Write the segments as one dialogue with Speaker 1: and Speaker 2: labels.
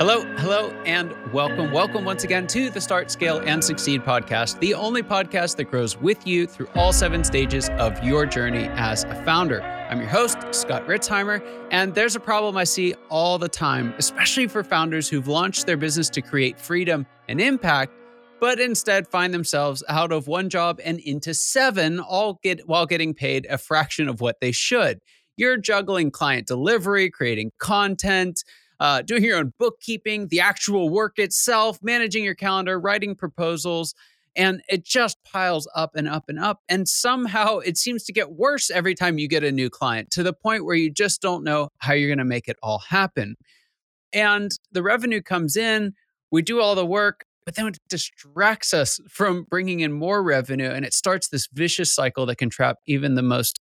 Speaker 1: Hello, and welcome. Welcome once again to the Start, Scale, and Succeed podcast, the only podcast that grows with you through all 7 stages of your journey as a founder. I'm your host, Scott Ritzheimer, and there's a problem I see all the time, especially for founders who've launched their business to create freedom and impact, but instead find themselves out of one job and into 7, while getting paid a fraction of what they should. You're juggling client delivery, creating content, doing your own bookkeeping, the actual work itself, managing your calendar, writing proposals, and it just piles up and up and up. And somehow it seems to get worse every time you get a new client, to the point where you just don't know how you're going to make it all happen. And the revenue comes in, we do all the work, but then it distracts us from bringing in more revenue. And it starts this vicious cycle that can trap even the most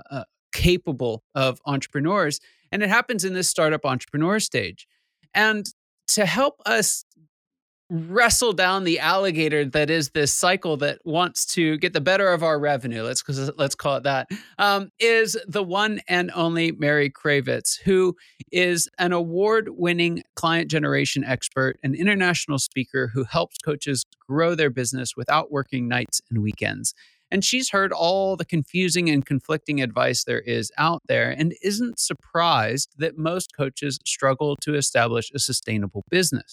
Speaker 1: capable of entrepreneurs. And it happens in this startup entrepreneur stage. And to help us wrestle down the alligator that is this cycle that wants to get the better of our revenue, let's call it that, is the one and only Mary Kravitz, who is an award-winning client generation expert, an international speaker who helps coaches grow their business without working nights and weekends. And she's heard all the confusing and conflicting advice there is out there and isn't surprised that most coaches struggle to establish a sustainable business.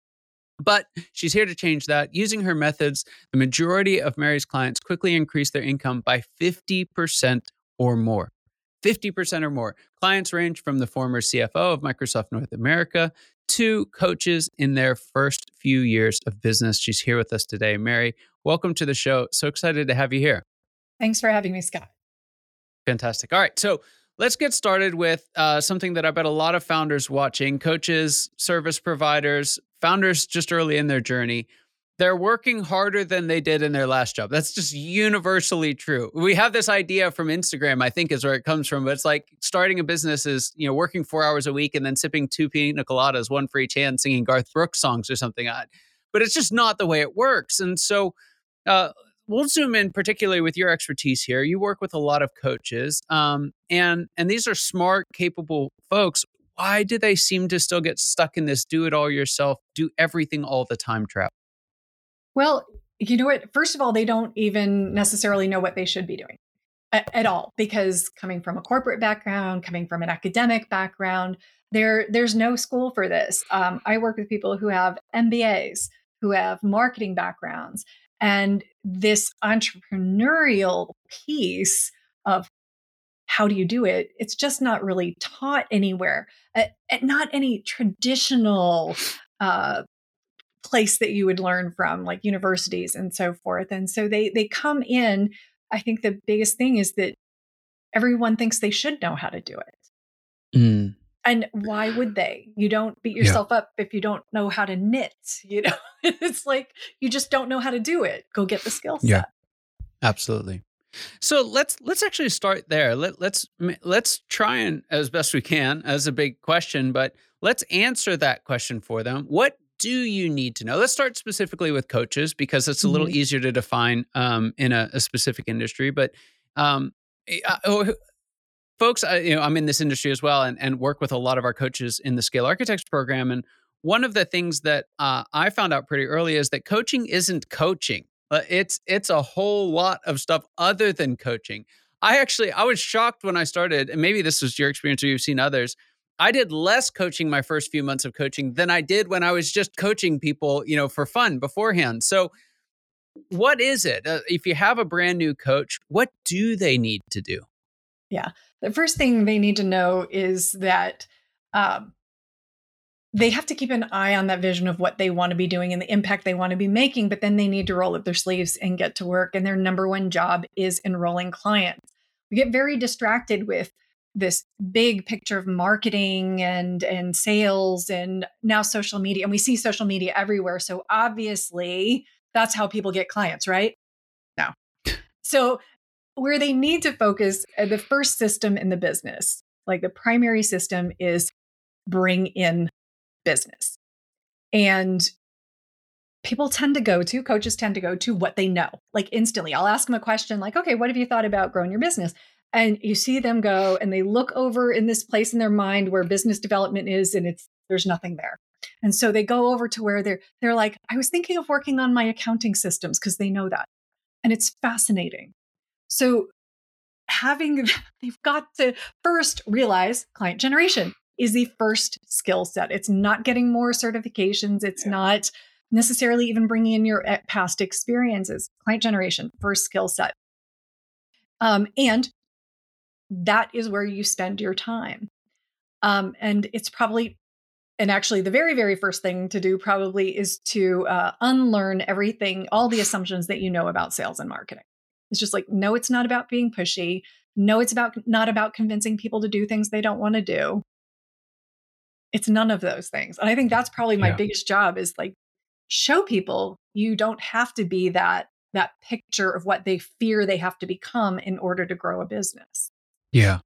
Speaker 1: But she's here to change that. Using her methods, the majority of Mary's clients quickly increase their income by 50% or more. 50% or more. Clients range from the former CFO of Microsoft North America to coaches in their first few years of business. She's here with us today. Mary, welcome to the show. So excited to have you here.
Speaker 2: Thanks for having me, Scott.
Speaker 1: Fantastic. All right. So let's get started with something that I bet a lot of founders watching, coaches, service providers, founders just early in their journey, they're working harder than they did in their last job. That's just universally true. We have this idea from Instagram, I think is where it comes from, but it's like starting a business is, working 4 hours a week and then sipping 2 pina coladas, one for each hand, singing Garth Brooks songs or something odd. But it's just not the way it works. And so we'll zoom in particularly with your expertise here. You work with a lot of coaches, and these are smart, capable folks. Why do they seem to still get stuck in this do it all yourself, do everything all the time trap?
Speaker 2: Well, you know what? First of all, they don't even necessarily know what they should be doing at all, because coming from a corporate background, coming from an academic background, there's no school for this. I work with people who have MBAs, who have marketing backgrounds, and this entrepreneurial piece of how do you do it? It's just not really taught anywhere, at not any traditional place that you would learn from, like universities and so forth. And so they come in. I think the biggest thing is that everyone thinks they should know how to do it.
Speaker 1: Mm.
Speaker 2: And why would they? You don't beat yourself up if you don't know how to knit. It's like you just don't know how to do it. Go get the skill set.
Speaker 1: Yeah, absolutely. So let's actually start there. Let's try and, as best we can, as a big question, but let's answer that question for them. What do you need to know? Let's start specifically with coaches, because it's a little easier to define in a specific industry. But folks, I'm in this industry as well, and work with a lot of our coaches in the Scale Architects program. And one of the things that I found out pretty early is that coaching isn't coaching. It's a whole lot of stuff other than coaching. I was shocked when I started, and maybe this was your experience or you've seen others. I did less coaching my first few months of coaching than I did when I was just coaching people, for fun beforehand. So what is it? If you have a brand new coach, what do they need to do?
Speaker 2: Yeah. The first thing they need to know is that they have to keep an eye on that vision of what they want to be doing and the impact they want to be making, but then they need to roll up their sleeves and get to work. And their number one job is enrolling clients. We get very distracted with this big picture of marketing and sales and now social media. And we see social media everywhere. So obviously that's how people get clients, right? No. So where they need to focus, the first system in the business, like the primary system, is bring in business. And coaches tend to go to what they know, like instantly. I'll ask them a question like, okay, what have you thought about growing your business? And you see them go and they look over in this place in their mind where business development is, and there's nothing there. And so they go over to where they're like, I was thinking of working on my accounting systems, because they know that. And it's fascinating. So they've got to first realize client generation is the first skill set. It's not getting more certifications. It's not necessarily even bringing in your past experiences. Client generation, first skill set. And that is where you spend your time. And it's probably, and actually the very, very first thing to do probably is to unlearn everything, all the assumptions that you know about sales and marketing. It's just like, no, it's not about being pushy. No, it's not about convincing people to do things they don't want to do. It's none of those things. And I think that's probably my biggest job, is like, show people you don't have to be that picture of what they fear they have to become in order to grow a business.
Speaker 1: Yeah.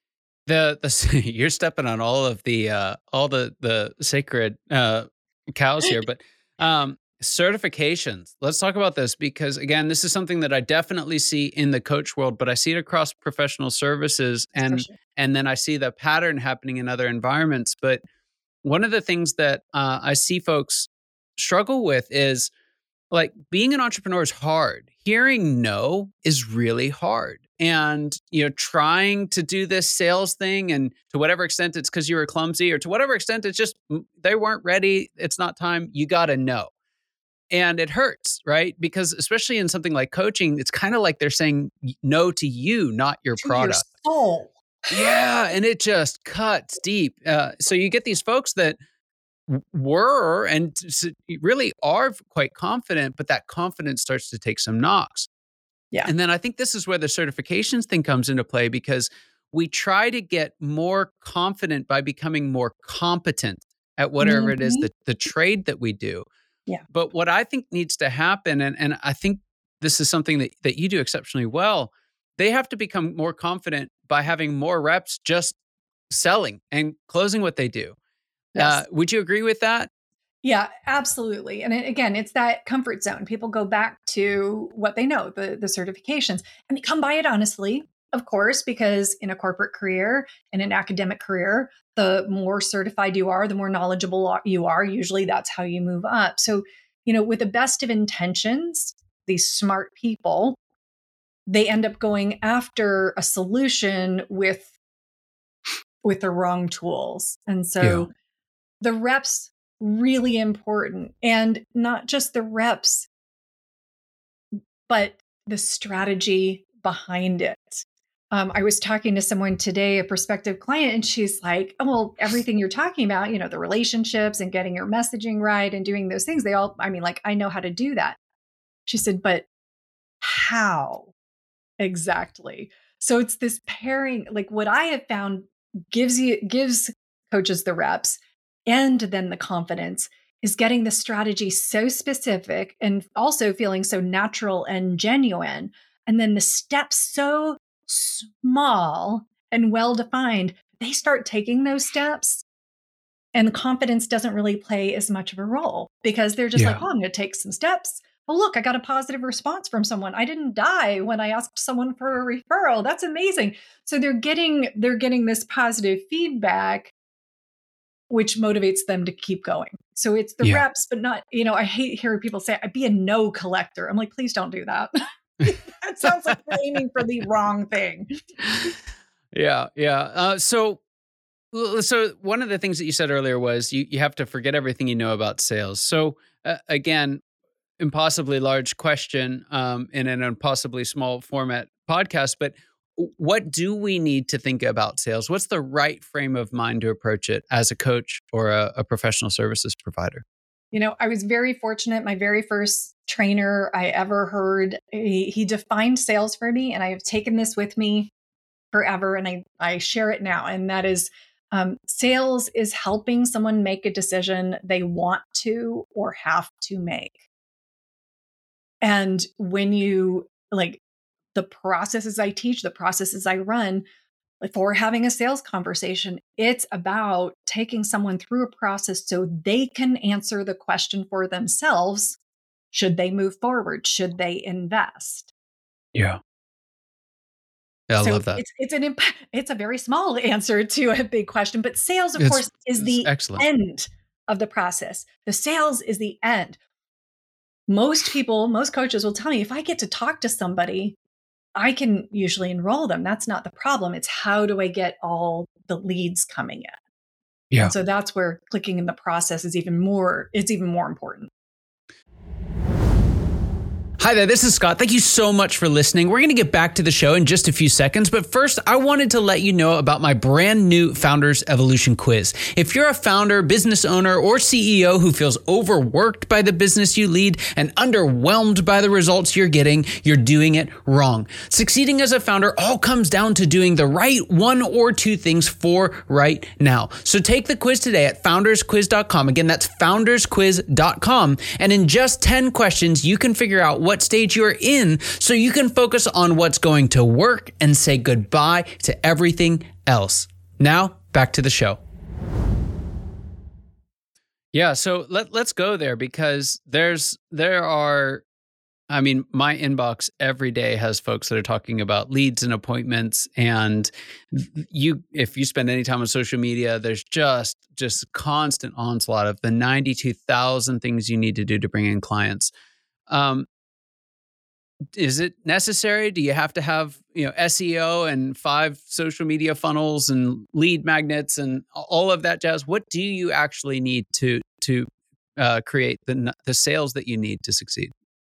Speaker 1: You're stepping on all of the sacred cows here, but certifications. Let's talk about this, because again, this is something that I definitely see in the coach world, but I see it across professional services, and then I see the pattern happening in other environments. But one of the things that I see folks struggle with is, like, being an entrepreneur is hard. Hearing no is really hard. And, trying to do this sales thing, and to whatever extent it's because you were clumsy, or to whatever extent it's just they weren't ready, it's not time, you got to know. And it hurts, right? Because especially in something like coaching, it's kind of like they're saying no to you, not your product.
Speaker 2: Your soul.
Speaker 1: Yeah. And it just cuts deep. So you get these folks that were and really are quite confident, but that confidence starts to take some knocks.
Speaker 2: Yeah.
Speaker 1: And then I think this is where the certifications thing comes into play, because we try to get more confident by becoming more competent at whatever it is, the trade that we do.
Speaker 2: Yeah.
Speaker 1: But what I think needs to happen, and I think this is something that you do exceptionally well, they have to become more confident by having more reps just selling and closing what they do.
Speaker 2: Yes.
Speaker 1: Would you agree with that?
Speaker 2: Yeah, absolutely. And again, it's that comfort zone. People go back to what they know, the certifications, and they come by it honestly, of course, because in a corporate career and an academic career, the more certified you are, the more knowledgeable you are. Usually that's how you move up. So, with the best of intentions, these smart people, they end up going after a solution with the wrong tools. And so the reps, really important, and not just the reps, but the strategy behind it. I was talking to someone today, a prospective client, and she's like, oh, well, everything you're talking about, the relationships and getting your messaging right and doing those things, I know how to do that. She said, but how exactly? So it's this pairing, like what I have found gives coaches the reps and then the confidence, is getting the strategy so specific and also feeling so natural and genuine. And then the steps so small and well defined, they start taking those steps. And the confidence doesn't really play as much of a role, because they're just like, oh, I'm going to take some steps. Oh, look, I got a positive response from someone. I didn't die when I asked someone for a referral. That's amazing. So they're getting this positive feedback, which motivates them to keep going. So it's the reps, but not, I hate hearing people say, I'd be a no collector. I'm like, please don't do that. That sounds like you're aiming for the wrong thing.
Speaker 1: Yeah. So one of the things that you said earlier was you have to forget everything you know about sales. So again, impossibly large question in an impossibly small format podcast, but what do we need to think about sales? What's the right frame of mind to approach it as a coach or a professional services provider?
Speaker 2: I was very fortunate. My very first trainer I ever heard, he defined sales for me, and I have taken this with me forever, and I share it now. And that is, sales is helping someone make a decision they want to or have to make. And when you the processes I teach, the processes I run for having a sales conversation, it's about taking someone through a process so they can answer the question for themselves. Should they move forward? Should they invest?
Speaker 1: Yeah. I love that.
Speaker 2: It's a very small answer to a big question, but sales, of course, is the
Speaker 1: excellent
Speaker 2: end of the process. The sales is the end. Most people, most coaches will tell me, if I get to talk to somebody, I can usually enroll them. That's not the problem. It's how do I get all the leads coming in?
Speaker 1: Yeah.
Speaker 2: And so that's where clicking in the process is even more important.
Speaker 1: Hi there, this is Scott. Thank you so much for listening. We're going to get back to the show in just a few seconds, but first, I wanted to let you know about my brand new Founders Evolution quiz. If you're a founder, business owner, or CEO who feels overworked by the business you lead and underwhelmed by the results you're getting, you're doing it wrong. Succeeding as a founder all comes down to doing the right one or two things for right now. So take the quiz today at foundersquiz.com. Again, that's foundersquiz.com. And in just 10 questions, you can figure out what stage you're in so you can focus on what's going to work and say goodbye to everything else. Now, back to the show. Yeah, so let's go there because my inbox every day has folks that are talking about leads and appointments, and if you spend any time on social media, there's just constant onslaught of the 92,000 things you need to do to bring in clients. Is it necessary? Do you have to have, SEO and 5 social media funnels and lead magnets and all of that jazz? What do you actually need to create the sales that you need to succeed?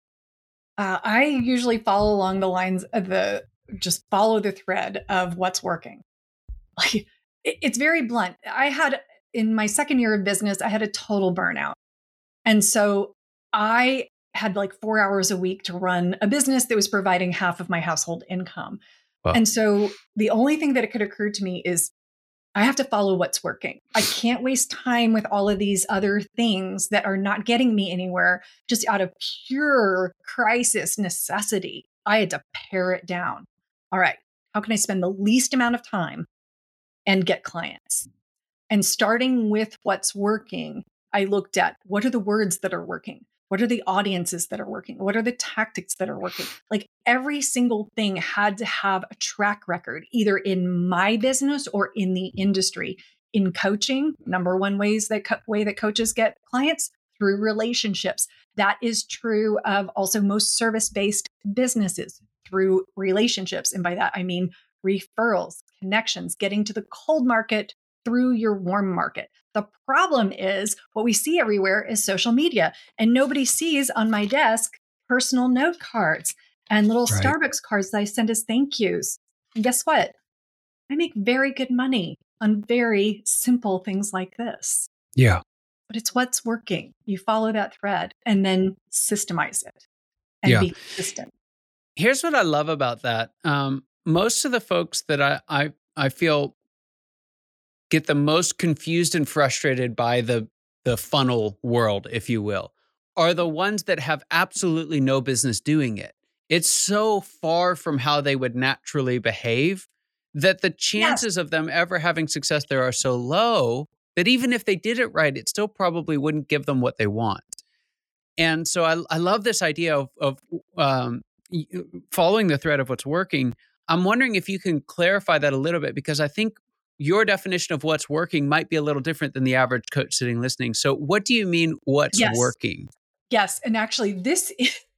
Speaker 2: I usually follow along the lines of just follow the thread of what's working. Like it's very blunt. In my second year of business, I had a total burnout. And so I had like 4 hours a week to run a business that was providing half of my household income.
Speaker 1: Wow.
Speaker 2: And so the only thing that it could occur to me is I have to follow what's working. I can't waste time with all of these other things that are not getting me anywhere just out of pure crisis necessity. I had to pare it down. All right, how can I spend the least amount of time and get clients? And starting with what's working, I looked at what are the words that are working? What are the audiences that are working? What are the tactics that are working? Like every single thing had to have a track record, either in my business or in the industry. In coaching, number one way that coaches get clients through relationships. That is true of also most service-based businesses through relationships. And by that, I mean referrals, connections, getting to the cold market through your warm market. The problem is what we see everywhere is social media, and nobody sees on my desk personal note cards and little
Speaker 1: Right.
Speaker 2: Starbucks cards that I send as thank yous. And guess what? I make very good money on very simple things like this.
Speaker 1: Yeah.
Speaker 2: But it's what's working. You follow that thread and then systemize it and be consistent.
Speaker 1: Here's what I love about that. Most of the folks that I feel get the most confused and frustrated by the funnel world, if you will, are the ones that have absolutely no business doing it. It's so far from how they would naturally behave that the chances of them ever having success there are so low that even if they did it right, it still probably wouldn't give them what they want. And so I love this idea of following the thread of what's working. I'm wondering if you can clarify that a little bit, because I think your definition of what's working might be a little different than the average coach sitting listening. So what do you mean what's working?
Speaker 2: Yes. And actually, this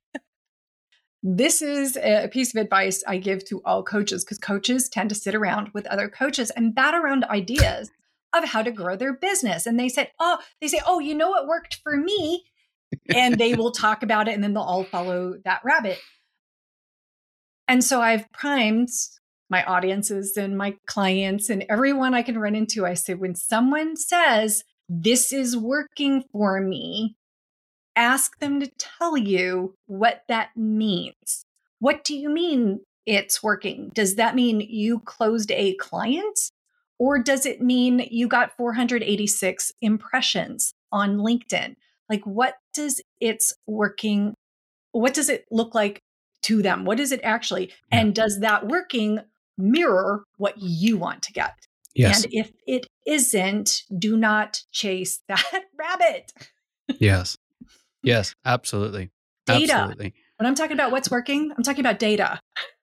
Speaker 2: is a piece of advice I give to all coaches, because coaches tend to sit around with other coaches and bat around ideas of how to grow their business. And they say, oh, you know what worked for me? And they will talk about it, and then they'll all follow that rabbit. And so I've primed my audiences and my clients and everyone I can run into. I say, when someone says, this is working for me, ask them to tell you what that means. What do you mean it's working? Does that mean you closed a client? Or does it mean you got 486 impressions on LinkedIn? Like, what does it's working? What does it look like to them? What is it actually?
Speaker 1: Yeah.
Speaker 2: And does that working mirror what you want to get?
Speaker 1: Yes.
Speaker 2: And if it isn't, do not chase that rabbit.
Speaker 1: Yes. Yes, absolutely.
Speaker 2: Data.
Speaker 1: Absolutely.
Speaker 2: When I'm talking about what's working, I'm talking about data.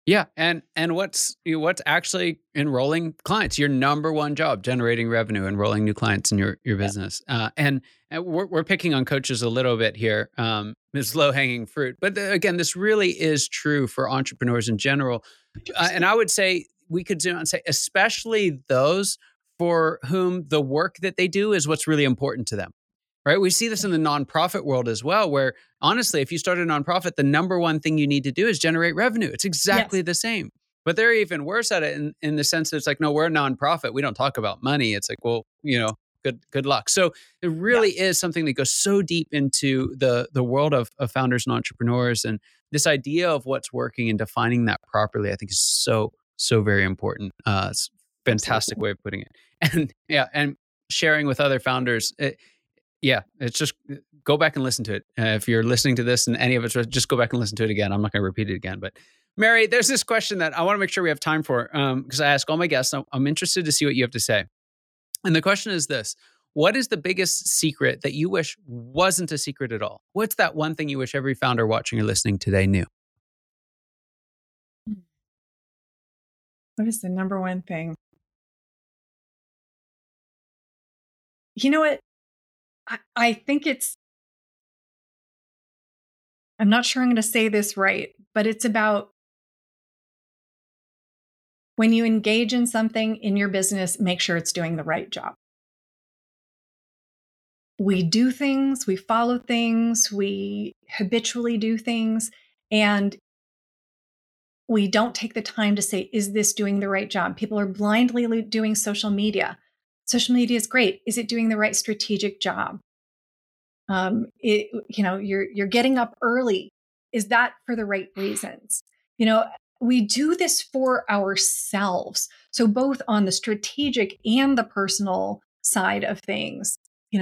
Speaker 1: Yeah, and what's actually enrolling clients? Your number one job, generating revenue, enrolling new clients in your business. And we're picking on coaches a little bit here. It's low hanging fruit, but again, this really is true for entrepreneurs in general. And I would say we could zoom out and say, especially those for whom the work that they do is what's really important to them. Right? We see this in the nonprofit world as well, where honestly, if you start a nonprofit, the number one thing you need to do is generate revenue. It's exactly the same. But they're even worse at it in the sense that it's like, no, we're a nonprofit. We don't talk about money. It's like, well, good luck. So it really is something that goes so deep into the world of founders and entrepreneurs. And this idea of what's working and defining that properly, I think is so very important. It's a fantastic way of putting it. And sharing with other founders, it's just go back and listen to it. If you're listening to this and any of it, just go back and listen to it again. I'm not going to repeat it again. But Mary, there's this question that I want to make sure we have time for because I ask all my guests. I'm interested to see what you have to say. And the question is this: what is the biggest secret that you wish wasn't a secret at all? What's that one thing you wish every founder watching or listening today knew?
Speaker 2: What is the number one thing? You know what? I think I'm not sure I'm going to say this right, but it's about when you engage in something in your business, make sure it's doing the right job. We do things, we follow things, we habitually do things, and we don't take the time to say, is this doing the right job? People are blindly doing social media. Social media is great. Is it doing the right strategic job? You're getting up early. Is that for the right reasons? We do this for ourselves. So both on the strategic and the personal side of things,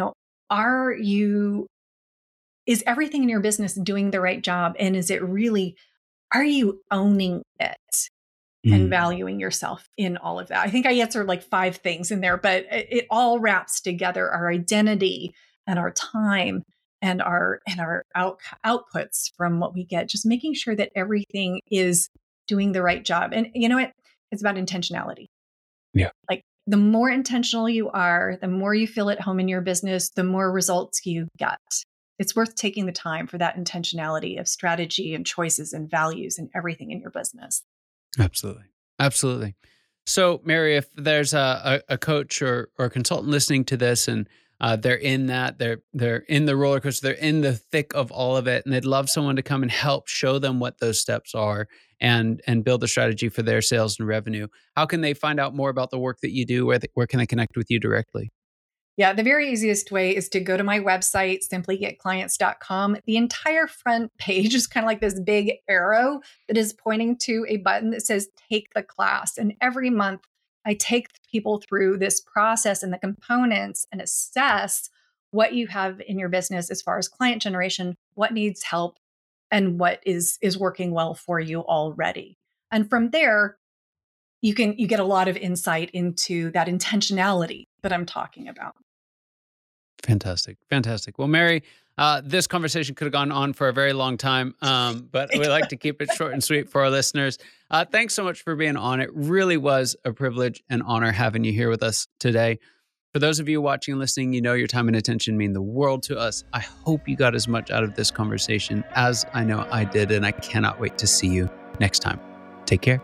Speaker 2: is everything in your business doing the right job? And are you owning it and valuing yourself in all of that? I think I answered like 5 things in there, but it all wraps together our identity and our time and our outputs from what we get, just making sure that everything is doing the right job. And you know what? It's about intentionality.
Speaker 1: Yeah.
Speaker 2: Like the more intentional you are, the more you feel at home in your business, the more results you get. It's worth taking the time for that intentionality of strategy and choices and values and everything in your business.
Speaker 1: Absolutely. So Mary, if there's a coach or consultant listening to this and they're in they're in the roller coaster, they're in the thick of all of it, and they'd love someone to come and help show them what those steps are and build a strategy for their sales and revenue, how can they find out more about the work that you do? Where can they connect with you directly?
Speaker 2: Yeah, the very easiest way is to go to my website, simplygetclients.com. The entire front page is kind of like this big arrow that is pointing to a button that says take the class. And every month I take people through this process and the components and assess what you have in your business as far as client generation, what needs help, and what is working well for you already. And from there, you get a lot of insight into that intentionality that I'm talking about.
Speaker 1: Fantastic. Well, Mary, this conversation could have gone on for a very long time, but we like to keep it short and sweet for our listeners. Thanks so much for being on. It really was a privilege and honor having you here with us today. For those of you watching and listening, your time and attention mean the world to us. I hope you got as much out of this conversation as I know I did, and I cannot wait to see you next time. Take care.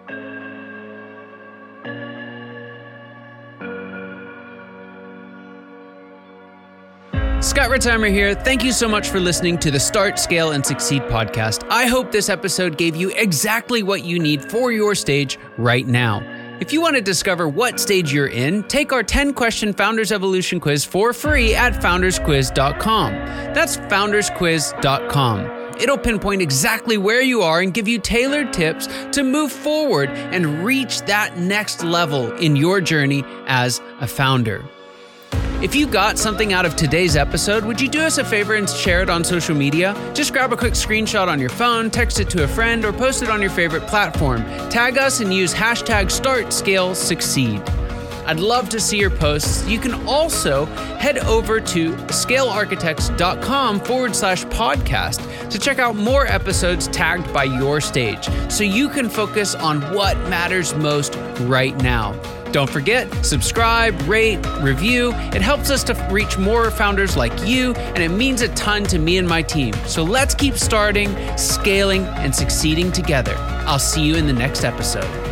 Speaker 1: Scott Ritzheimer here. Thank you so much for listening to the Start, Scale, and Succeed podcast. I hope this episode gave you exactly what you need for your stage right now. If you want to discover what stage you're in, take our 10-question Founders Evolution quiz for free at foundersquiz.com. That's foundersquiz.com. It'll pinpoint exactly where you are and give you tailored tips to move forward and reach that next level in your journey as a founder. If you got something out of today's episode, would you do us a favor and share it on social media? Just grab a quick screenshot on your phone, text it to a friend, or post it on your favorite platform. Tag us and use #StartScaleSucceed. I'd love to see your posts. You can also head over to scalearchitects.com/podcast to check out more episodes tagged by your stage so you can focus on what matters most right now. Don't forget, subscribe, rate, review. It helps us to reach more founders like you, and it means a ton to me and my team. So let's keep starting, scaling, and succeeding together. I'll see you in the next episode.